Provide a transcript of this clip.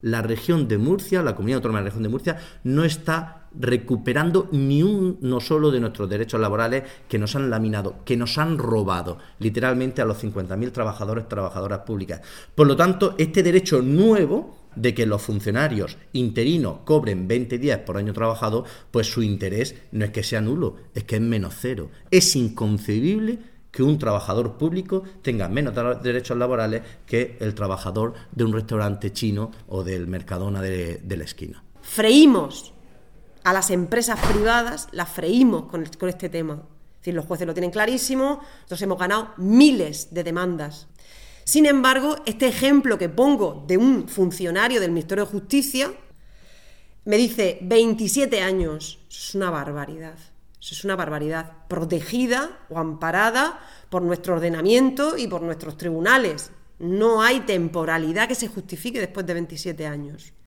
La región de Murcia, la comunidad autónoma de la región de Murcia, no está recuperando ni uno solo de nuestros derechos laborales que nos han laminado, que nos han robado literalmente a los 50.000 trabajadores, trabajadoras públicas. Por lo tanto, este derecho nuevo de que los funcionarios interinos cobren 20 días por año trabajado, pues su interés no es que sea nulo, es que es menos cero. Es inconcebible que un trabajador público tenga menos derechos laborales que el trabajador de un restaurante chino o del Mercadona de la esquina. Freímos a las empresas privadas, las freímos con este tema. Es decir, los jueces lo tienen clarísimo, nosotros hemos ganado miles de demandas. Sin embargo, este ejemplo que pongo de un funcionario del Ministerio de Justicia me dice 27 años. Eso es una barbaridad. Eso es una barbaridad, protegida o amparada por nuestro ordenamiento y por nuestros tribunales. No hay temporalidad que se justifique después de 27 años.